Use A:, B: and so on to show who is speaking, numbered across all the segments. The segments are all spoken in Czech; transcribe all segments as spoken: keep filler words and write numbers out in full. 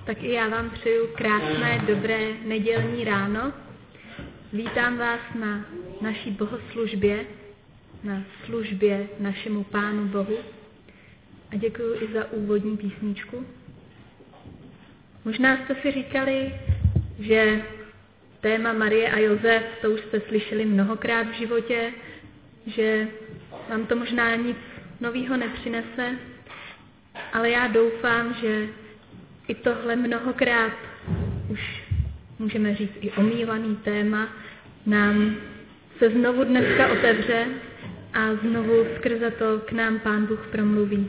A: Tak i já vám přeju krásné, dobré nedělní ráno. Vítám vás na naší bohoslužbě, na službě našemu Pánu Bohu a děkuji i za úvodní písničku. Možná jste si říkali, že téma Marie a Josef, to už jste slyšeli mnohokrát v životě, že vám to možná nic nového nepřinese, ale já doufám, že i tohle mnohokrát už můžeme říct i omílaný téma nám se znovu dneska otevře a znovu skrze to k nám Pán Bůh promluví.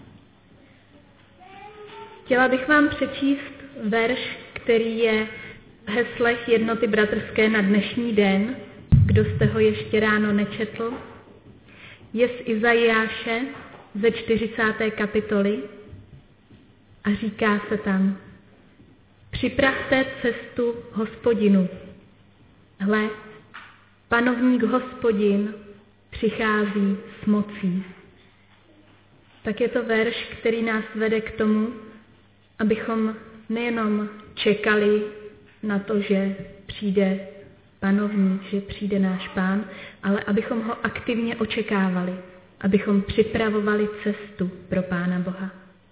A: Chtěla bych vám přečíst verš, který je v heslech Jednoty bratrské na dnešní den, kdo jste ho ještě ráno nečetl. Je z Izajáše ze čtyřicáté kapitoly a říká se tam: Připravte cestu Hospodinu. Hle, panovník Hospodin přichází s mocí. Tak je to verš, který nás vede k tomu, abychom nejenom čekali na to, že přijde panovník, že přijde náš Pán, ale abychom ho aktivně očekávali, abychom připravovali cestu pro Pána Boha.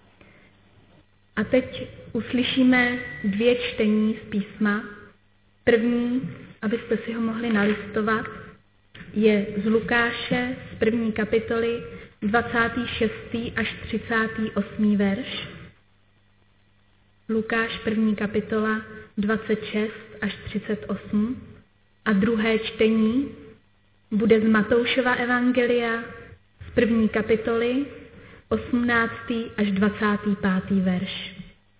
A: A teď uslyšíme dvě čtení z písma. První, abyste si ho mohli nalistovat, je z Lukáše z první kapitoly dvacátý šestý až třicátý osmý verš. Lukáš první kapitola dvacet šest až třicet osm a druhé čtení bude z Matoušova evangelia z první kapitoly osmnáctý až dvacátý pátý verš.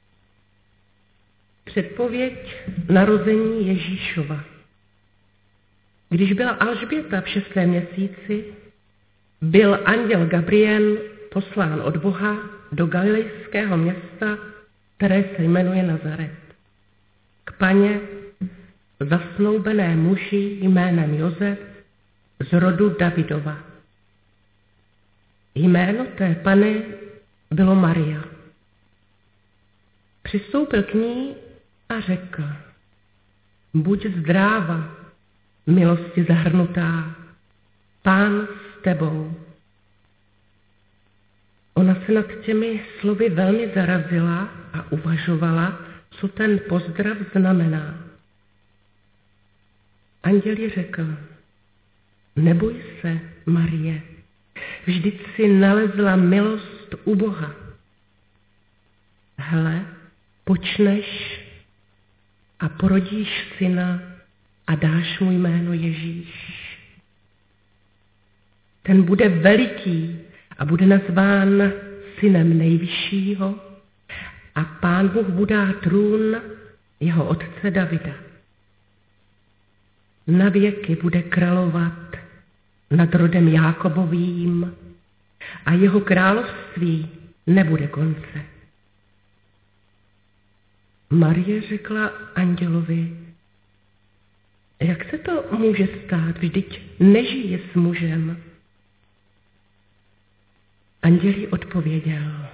B: Předpověď narození Ježíšova. Když byla Alžběta v šestém měsíci, byl anděl Gabriel poslán od Boha do galilejského města, které se jmenuje Nazaret, k paně zasnoubené muži jménem Josef z rodu Davidova. Jméno té panny bylo Maria. Přistoupil k ní a řekl: Buď zdráva, milosti zahrnutá, Pán s tebou. Ona se nad těmi slovy velmi zarazila a uvažovala, co ten pozdrav znamená. Anděl jí řekl: Neboj se, Marie, vždyť si nalezla milost u Boha. Hle, počneš a porodíš syna a dáš mu jméno Ježíš. Ten bude veliký a bude nazván synem nejvyššího a Pán Bůh bude dát trůn jeho otce Davida. Na věky bude královat nad rodem Jákobovým a jeho království nebude konce. Marie řekla andělovi: Jak se to může stát, vždyť nežije s mužem? Anděl jí odpověděl: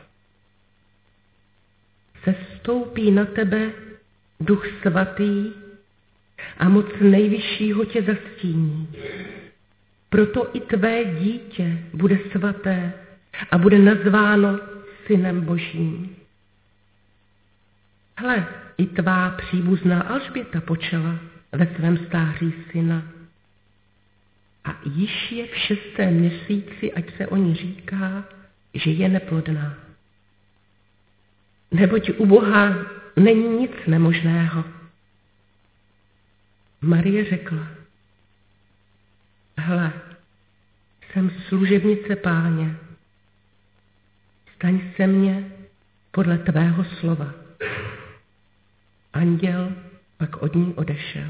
B: Sestoupí na tebe Duch svatý a moc nejvyššího tě zastíní. Proto i tvé dítě bude svaté a bude nazváno synem Božím. Hle, i tvá příbuzná Alžběta počala ve svém stáří syna. A již je v šestém měsíci, ať se o ní říká, že je neplodná. Neboť u Boha není nic nemožného. Marie řekla: Hle, jsem služebnice Páně. Staň se mně podle tvého slova. Anděl pak od ní odešel.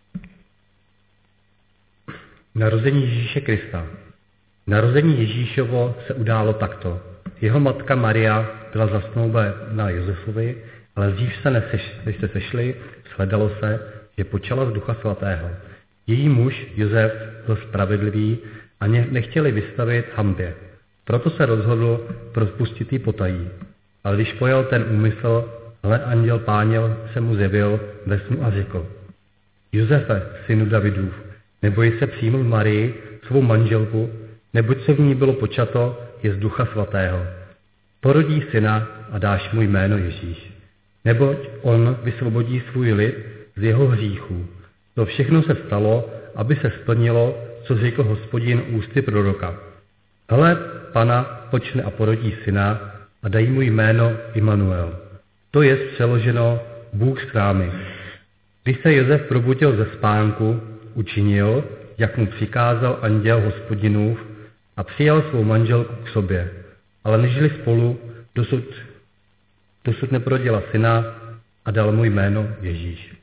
C: Narození Ježíše Krista. Narození Ježíšovo se událo takto. Jeho matka Maria byla zasnoubena Josefovi, ale dřív se neseš, než se sešli, shledalo se, že počala z Ducha svatého. Její muž Josef byl spravedlivý a nechtěli vystavit hanbě. Proto se rozhodl rozpustit ji potají. Ale když pojal ten úmysl, ale anděl Páně se mu zjevil ve snu a řekl: Josefe, synu Davidův, neboj se přijmout Marii, svou manželku, neboť se v ní bylo počato je z Ducha Svatého. Porodí syna a dáš mu jméno Ježíš, neboť on vysvobodí svůj lid z jeho hříchů. To všechno se stalo, aby se splnilo, co řekl Hospodin ústy proroka. Hle, Pana počne a porodí syna a dají mu jméno Immanuel. To je přeloženo Bůh s námi. Když se Josef probudil ze spánku, učinil, jak mu přikázal anděl Hospodinův, a přijal svou manželku k sobě, ale nežili spolu, dosud, dosud neporodila syna a dal mu jméno Ježíš.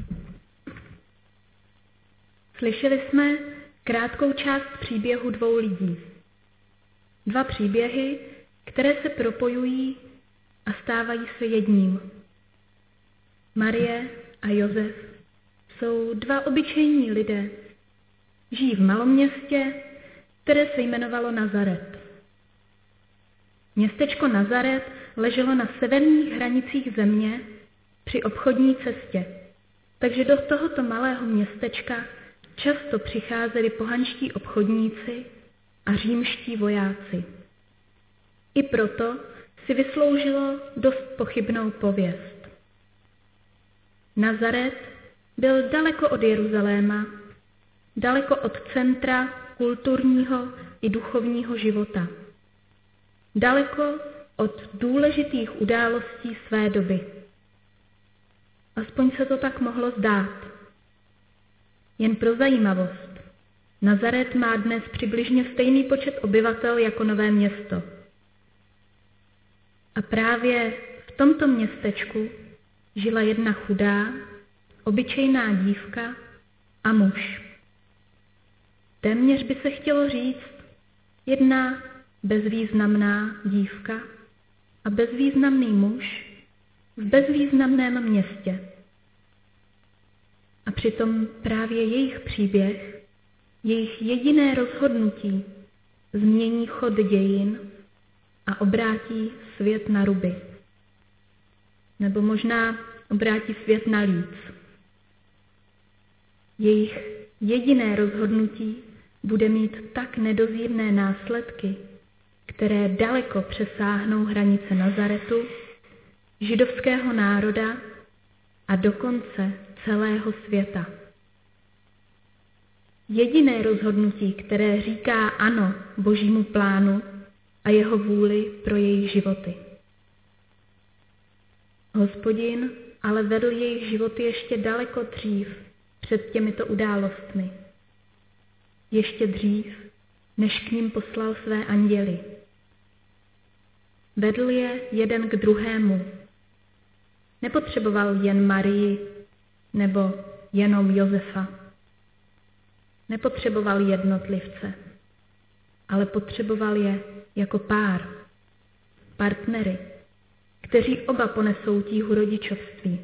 A: Slyšeli jsme krátkou část příběhu dvou lidí. Dva příběhy, které se propojují a stávají se jedním. Marie a Josef jsou dva obyčejní lidé. Žijí v malom městě, které se jmenovalo Nazaret. Městečko Nazaret leželo na severních hranicích země při obchodní cestě, takže do tohoto malého městečka často přicházeli pohanští obchodníci a římští vojáci. I proto si vysloužilo dost pochybnou pověst. Nazaret byl daleko od Jeruzaléma, daleko od centra kulturního i duchovního života, daleko od důležitých událostí své doby. Aspoň se to tak mohlo zdát. Jen pro zajímavost, Nazaret má dnes přibližně stejný počet obyvatel jako Nové Město. A právě v tomto městečku žila jedna chudá, obyčejná dívka a muž. Téměř by se chtělo říct jedna bezvýznamná dívka a bezvýznamný muž v bezvýznamném městě. A přitom právě jejich příběh, jejich jediné rozhodnutí změní chod dějin a obrátí svět na ruby. Nebo možná obrátí svět na líc. Jejich jediné rozhodnutí bude mít tak nedozírné následky, které daleko přesáhnou hranice Nazaretu, židovského národa a dokonce celého světa. Jediné rozhodnutí, které říká ano Božímu plánu a jeho vůli pro jejich životy. Hospodin ale vedl jejich životy ještě daleko dřív před těmito událostmi. Ještě dřív, než k ním poslal své anděly. Vedl je jeden k druhému. Nepotřeboval jen Marii nebo jenom Josefa. Nepotřeboval jednotlivce, ale potřeboval je jako pár, partnery, kteří oba ponesou tíhu rodičovství.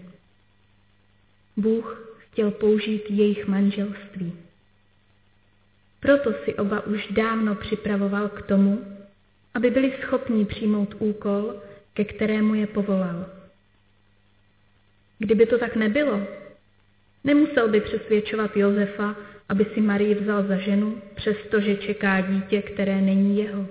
A: Bůh chtěl použít jejich manželství. Proto si oba už dávno připravoval k tomu, aby byli schopni přijmout úkol, ke kterému je povolal. Kdyby to tak nebylo, nemusel by přesvědčovat Josefa, aby si Marii vzal za ženu, přestože čeká dítě, které není jeho.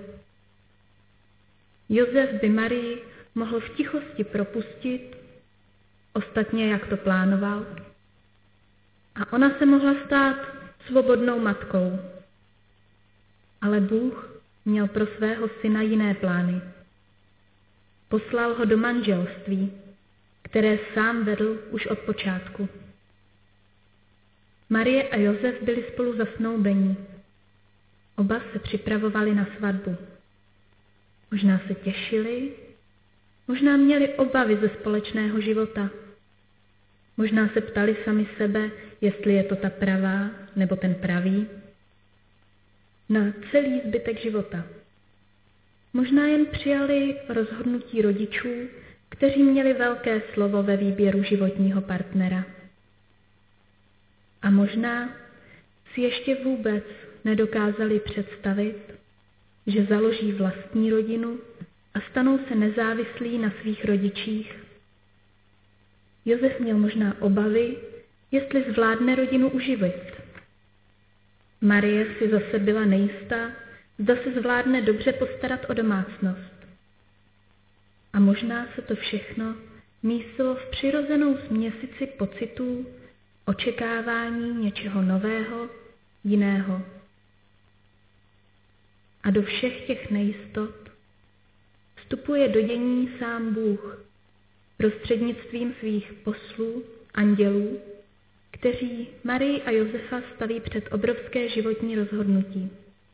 A: Josef by Marii mohl v tichosti propustit, ostatně jak to plánoval, a ona se mohla stát svobodnou matkou. Ale Bůh měl pro svého syna jiné plány. Poslal ho do manželství, které sám vedl už od počátku. Marie a Josef byli spolu zasnoubení. Oba se připravovali na svatbu. Možná se těšili, možná měli obavy ze společného života. Možná se ptali sami sebe, jestli je to ta pravá nebo ten pravý. Na celý zbytek života. Možná jen přijali rozhodnutí rodičů, kteří měli velké slovo ve výběru životního partnera. A možná si ještě vůbec nedokázali představit, že založí vlastní rodinu a stanou se nezávislí na svých rodičích Josef měl možná obavy, jestli zvládne rodinu uživit. Marie si zase byla nejistá, zda se zvládne dobře postarat o domácnost. A možná se to všechno mísilo v přirozenou směsici pocitů, očekávání něčeho nového, jiného. A do všech těch nejistot vstupuje do dění sám Bůh prostřednictvím svých poslů, andělů, kteří Marii a Josefa staví před obrovské životní rozhodnutí.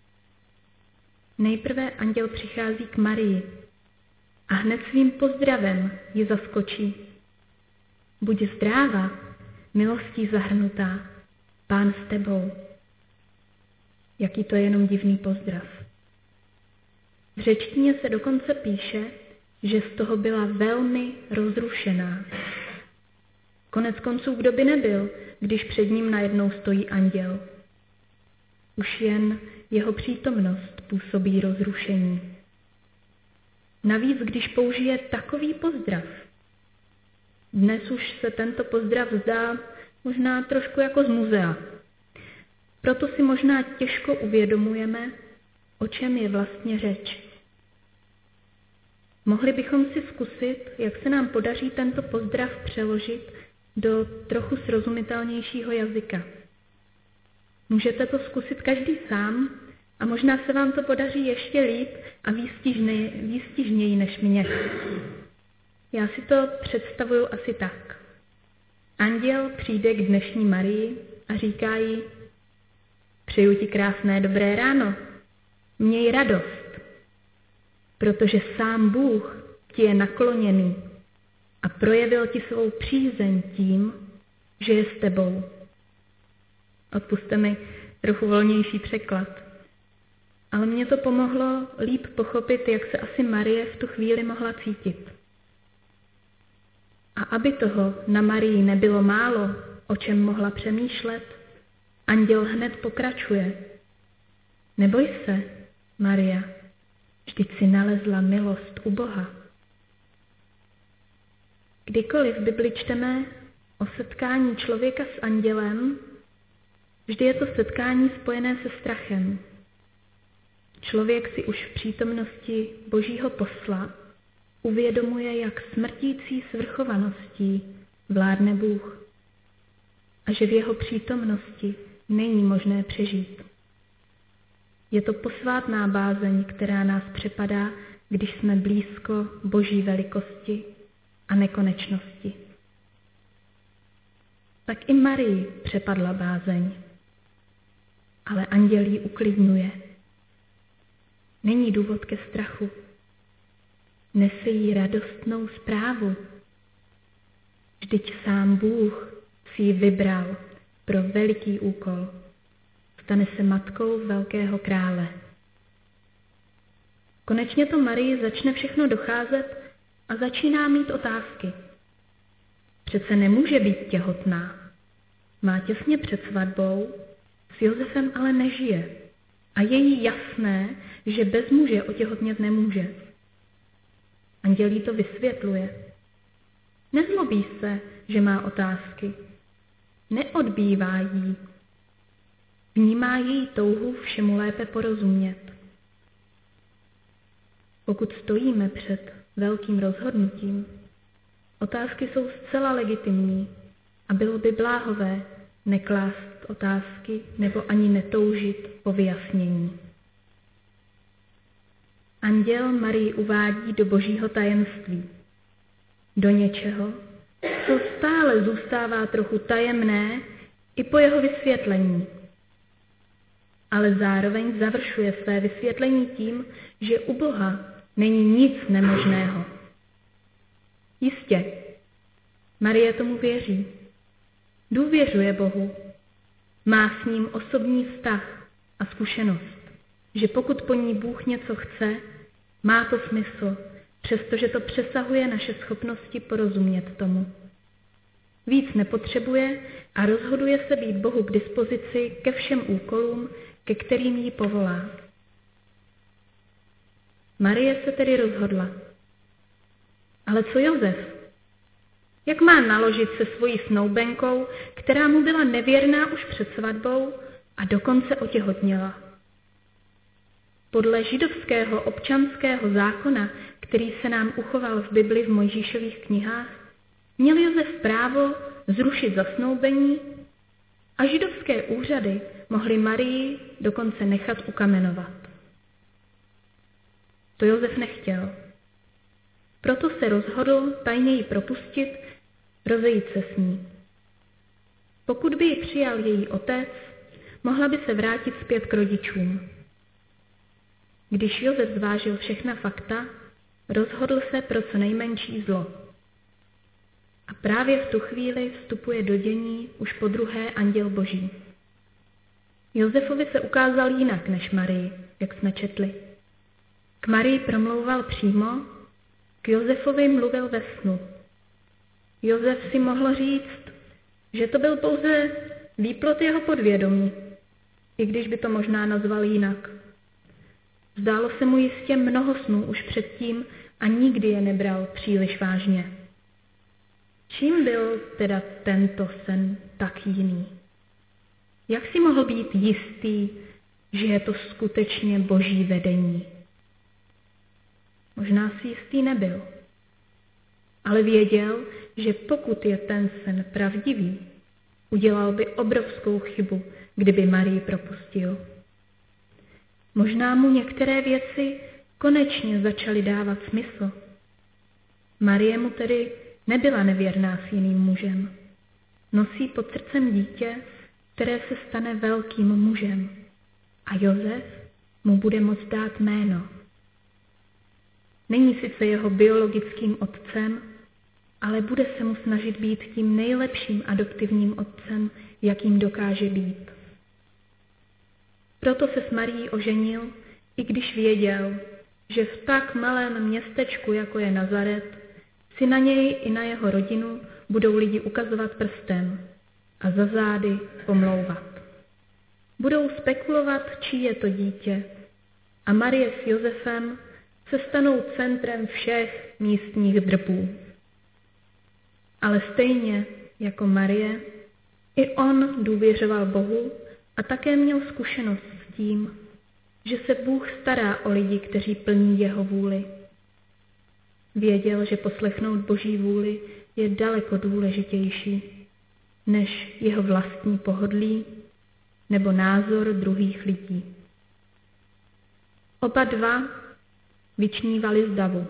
A: Nejprve anděl přichází k Marii a hned svým pozdravem ji zaskočí. Buď zdráva, milostí zahrnutá, Pán s tebou. Jaký to je jenom divný pozdrav. V řečtině se dokonce píše, že z toho byla velmi rozrušená. Konec konců, kdo by nebyl, když před ním najednou stojí anděl. Už jen jeho přítomnost působí rozrušení. Navíc, když použije takový pozdrav. Dnes už se tento pozdrav zdá možná trošku jako z muzea. Proto si možná těžko uvědomujeme, o čem je vlastně řeč. Mohli bychom si zkusit, jak se nám podaří tento pozdrav přeložit do trochu srozumitelnějšího jazyka. Můžete to zkusit každý sám a možná se vám to podaří ještě líp a výstižnej, výstižněji než mě. Já si to představuju asi tak. Anděl přijde k dnešní Marii a říká jí: přeju ti krásné dobré ráno, měj radost, protože sám Bůh ti je nakloněný a projevil ti svou přízeň tím, že je s tebou. Odpusťte mi trochu volnější překlad. Ale mě to pomohlo líp pochopit, jak se asi Marie v tu chvíli mohla cítit. A aby toho na Marii nebylo málo, o čem mohla přemýšlet, anděl hned pokračuje. Neboj se, Maria, vždyť si nalezla milost u Boha. Kdykoliv v Bibli čteme o setkání člověka s andělem, vždy je to setkání spojené se strachem. Člověk si už v přítomnosti Božího posla uvědomuje, jak smrtící svrchovaností vládne Bůh a že v jeho přítomnosti není možné přežít. Je to posvátná bázeň, která nás přepadá, když jsme blízko Boží velikosti a nekonečnosti. Tak i Marii přepadla bázeň, ale anděl ji uklidňuje. Není důvod ke strachu. Nese jí radostnou zprávu. Vždyť sám Bůh si ji vybral pro veliký úkol. Stane se matkou velkého krále. Konečně to Marii začne všechno docházet a začíná mít otázky. Přece nemůže být těhotná. Má těsně před svatbou, s Josefem ale nežije. A je jí jasné, že bez muže otěhotnět nemůže. Anděl jí to vysvětluje. Nezlobí se, že má otázky. Neodbývá jí. Vnímá její touhu všemu lépe porozumět. Pokud stojíme před velkým rozhodnutím, otázky jsou zcela legitimní a bylo by bláhové neklást otázky nebo ani netoužit po vyjasnění. Anděl Marii uvádí do Božího tajemství, do něčeho, co stále zůstává trochu tajemné i po jeho vysvětlení. Ale zároveň završuje své vysvětlení tím, že u Boha není nic nemožného. Jistě, Marie tomu věří. Důvěřuje Bohu. Má s ním osobní vztah a zkušenost, že pokud po ní Bůh něco chce, má to smysl, přestože to přesahuje naše schopnosti porozumět tomu. Víc nepotřebuje a rozhoduje se být Bohu k dispozici ke všem úkolům, ke kterým jí povolá. Marie se tedy rozhodla. Ale co Josef? Jak má naložit se svojí snoubenkou, která mu byla nevěrná už před svatbou a dokonce otěhotněla. Podle židovského občanského zákona, který se nám uchoval v Bibli v Mojžíšových knihách, měl Josef právo zrušit zasnoubení a židovské úřady mohly Marii dokonce nechat ukamenovat. To Josef nechtěl. Proto se rozhodl tajně ji propustit, rozejít se s ní. Pokud by ji přijal její otec, mohla by se vrátit zpět k rodičům. Když Josef zvážil všechna fakta, rozhodl se pro co nejmenší zlo. A právě v tu chvíli vstupuje do dění už podruhé anděl Boží. Josefovi se ukázal jinak než Marii, jak jsme četli. K Marii promlouval přímo, k Josefovi mluvil ve snu. Josef si mohl říct, že to byl pouze výplod jeho podvědomí, i když by to možná nazval jinak. Zdálo se mu jistě mnoho snů už předtím a nikdy je nebral příliš vážně. Čím byl teda tento sen tak jiný? Jak si mohl být jistý, že je to skutečně Boží vedení? Možná si jistý nebyl, ale věděl, že pokud je ten sen pravdivý, udělal by obrovskou chybu, kdyby Marii propustil. Možná mu některé věci konečně začaly dávat smysl. Marie mu tedy nebyla nevěrná s jiným mužem. Nosí pod srdcem dítě, které se stane velkým mužem. A Josef mu bude moct dát jméno. Není sice jeho biologickým otcem, ale bude se mu snažit být tím nejlepším adoptivním otcem, jakým dokáže být. Proto se s Marií oženil, i když věděl, že v tak malém městečku, jako je Nazaret, si na něj i na jeho rodinu budou lidi ukazovat prstem a za zády pomlouvat. Budou spekulovat, čí je to dítě, a Marie s Josefem se stanou centrem všech místních drbů. Ale stejně jako Marie, i on důvěřoval Bohu a také měl zkušenost s tím, že se Bůh stará o lidi, kteří plní jeho vůli. Věděl, že poslechnout Boží vůli je daleko důležitější než jeho vlastní pohodlí nebo názor druhých lidí. Oba dva vyčnívali z davu.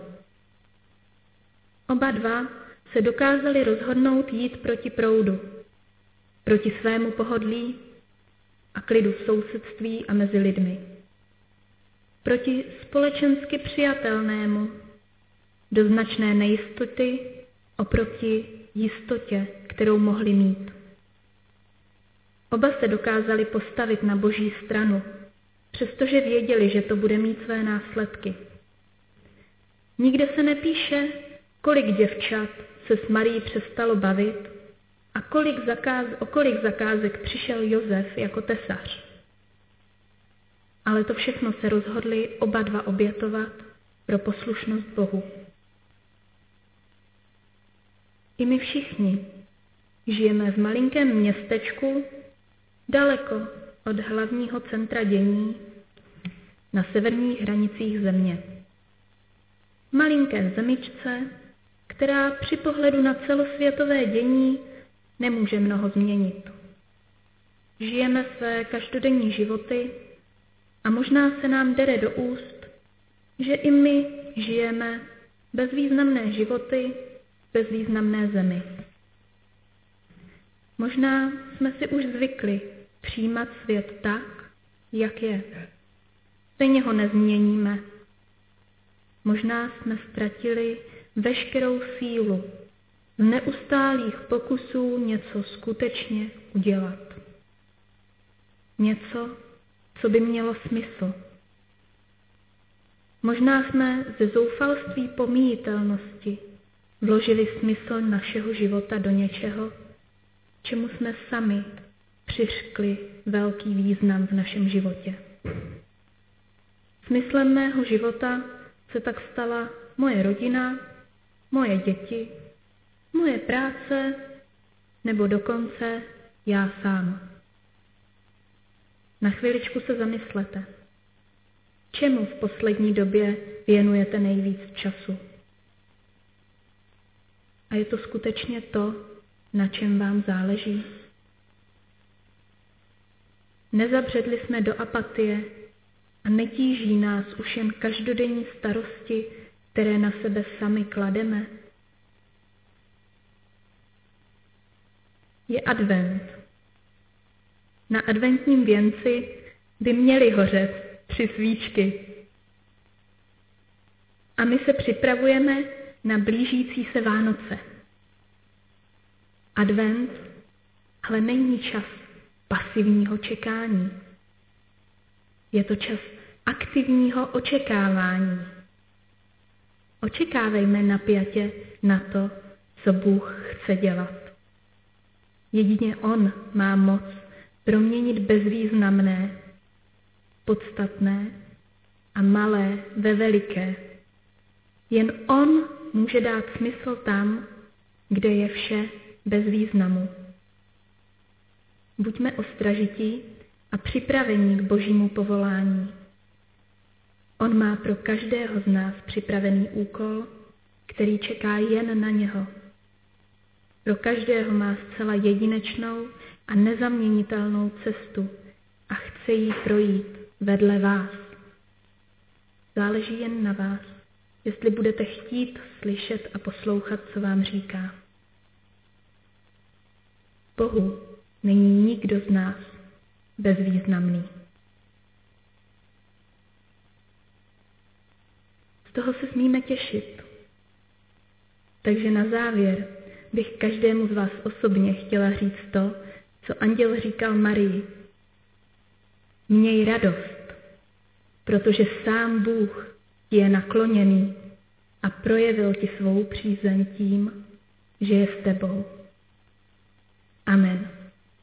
A: Oba dva se dokázali rozhodnout jít proti proudu, proti svému pohodlí a klidu v sousedství a mezi lidmi. Proti společensky přijatelnému, do značné nejistoty oproti jistotě, kterou mohli mít. Oba se dokázali postavit na Boží stranu, přestože věděli, že to bude mít své následky. Nikde se nepíše, kolik děvčat se s Marií přestalo bavit a kolik zakáz, o kolik zakázek přišel Josef jako tesař. Ale to všechno se rozhodli oba dva obětovat pro poslušnost Bohu. I my všichni žijeme v malinkém městečku, daleko od hlavního centra dění, na severních hranicích země. Malinké zemičce, která při pohledu na celosvětové dění nemůže mnoho změnit. Žijeme své každodenní životy a možná se nám dere do úst, že i my žijeme bezvýznamné životy v bezvýznamné zemi. Možná jsme si už zvykli přijímat svět tak, jak je. Stejně ho nezměníme. Možná jsme ztratili veškerou sílu z neustálých pokusů něco skutečně udělat. Něco, co by mělo smysl. Možná jsme ze zoufalství pomíjitelnosti vložili smysl našeho života do něčeho, čemu jsme sami přiřkli velký význam v našem životě. Smyslem mého života se tak stala moje rodina, moje děti, moje práce nebo dokonce já sám. Na chviličku se zamyslete. Čemu v poslední době věnujete nejvíc času? A je to skutečně to, na čem vám záleží? Nezabředli jsme do apatie a netíží nás už jen každodenní starosti, které na sebe sami klademe? Je advent. Na adventním věnci by měly hořet tři svíčky. A my se připravujeme na blížící se Vánoce. Advent ale není čas pasivního čekání. Je to čas aktivního očekávání. Očekávejme napjatě na to, co Bůh chce dělat. Jedině On má moc proměnit bezvýznamné, podstatné a malé ve veliké. Jen On může dát smysl tam, kde je vše bez významu. Buďme ostražití a připravení k Božímu povolání. On má pro každého z nás připravený úkol, který čeká jen na něho. Pro každého má zcela jedinečnou a nezaměnitelnou cestu a chce jí projít vedle vás. Záleží jen na vás, jestli budete chtít slyšet a poslouchat, co vám říká. Bohu není nikdo z nás bezvýznamný. Z toho se smíme těšit. Takže na závěr bych každému z vás osobně chtěla říct to, co anděl říkal Marii. Měj radost, protože sám Bůh ti je nakloněný a projevil ti svou přízeň tím, že je s tebou. Amen.